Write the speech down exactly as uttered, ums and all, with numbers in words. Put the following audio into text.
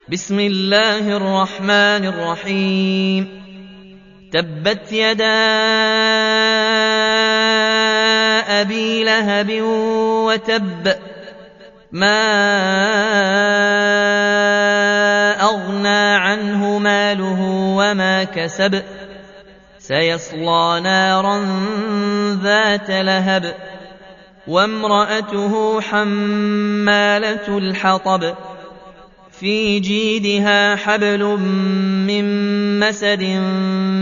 بسم الله الرحمن الرحيم تبت يدا أبي لهب وتب ما أغنى عنه ماله وما كسب سيصلى نارا ذات لهب وامرأته حمالة الحطب في جيدها حبل من مسد